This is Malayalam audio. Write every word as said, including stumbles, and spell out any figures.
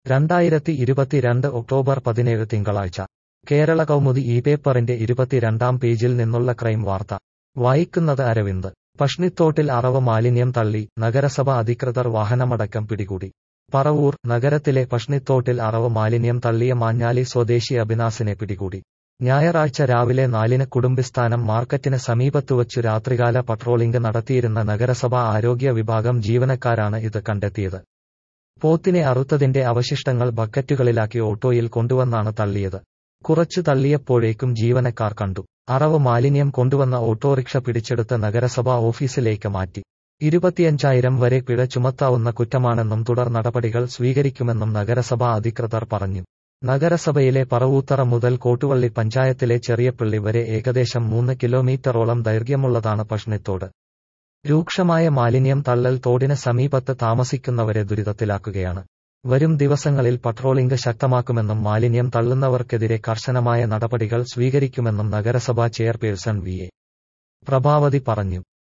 രണ്ടായിരത്തി ഇരുപത്തിരണ്ട് ഒക്ടോബർ പതിനേഴ് തിങ്കളാഴ്ച കേരള കൗമുദി ഈ പേപ്പറിന്റെ ഇരുപത്തിരണ്ടാം പേജിൽ നിന്നുള്ള ക്രൈം വാർത്ത വായിക്കുന്നത് അരവിന്ദ്. പഷ്ണിത്തോട്ടിൽ അറവ് മാലിന്യം തള്ളി, നഗരസഭ അധികൃതർ വാഹനമടക്കം പിടികൂടി. പറവൂർ നഗരത്തിലെ പഷ്ണിത്തോട്ടിൽ അറവ് മാലിന്യം തള്ളിയ മാഞ്ഞാലി സ്വദേശി അബിനാസിനെ പിടികൂടി. ഞായറാഴ്ച രാവിലെ നാലിന് കുടുംബിസ്ഥാനം മാർക്കറ്റിന് സമീപത്തുവച്ചു രാത്രികാല പട്രോളിംഗ് നടത്തിയിരുന്ന നഗരസഭാ ആരോഗ്യ വിഭാഗം ജീവനക്കാരാണ് ഇത് കണ്ടെത്തിയത്. പോത്തിനെ അറുത്തതിന്റെ അവശിഷ്ടങ്ങൾ ബക്കറ്റുകളിലാക്കി ഓട്ടോയിൽ കൊണ്ടുവന്നാണ് തള്ളിയത്. കുറച്ചു തള്ളിയപ്പോഴേക്കും ജീവനക്കാർ കണ്ടു. അറവ് മാലിന്യം കൊണ്ടുവന്ന ഓട്ടോറിക്ഷ പിടിച്ചെടുത്ത് നഗരസഭാ ഓഫീസിലേക്ക് മാറ്റി. ഇരുപത്തിയഞ്ചായിരം വരെ പിഴ ചുമത്താവുന്ന കുറ്റമാണെന്നും തുടർ നടപടികൾ സ്വീകരിക്കുമെന്നും നഗരസഭാ അധികൃതർ പറഞ്ഞു. നഗരസഭയിലെ പറവൂത്തറ മുതൽ കോട്ടുവള്ളി പഞ്ചായത്തിലെ ചെറിയപ്പള്ളി വരെ ഏകദേശം മൂന്ന് കിലോമീറ്ററോളം ദൈർഘ്യമുള്ളതാണ് പഷ്ണിത്തോട്. രൂക്ഷമായ മാലിന്യം തള്ളൽ തോടിന് സമീപത്ത് താമസിക്കുന്നവരെ ദുരിതത്തിലാക്കുകയാണ്. വരും ദിവസങ്ങളിൽ പട്രോളിംഗ് ശക്തമാക്കുമെന്നും മാലിന്യം തള്ളുന്നവർക്കെതിരെ കർശനമായ നടപടികൾ സ്വീകരിക്കുമെന്നും നഗരസഭാ ചെയർപേഴ്സൺ വി എ പ്രഭാവതി പറഞ്ഞു.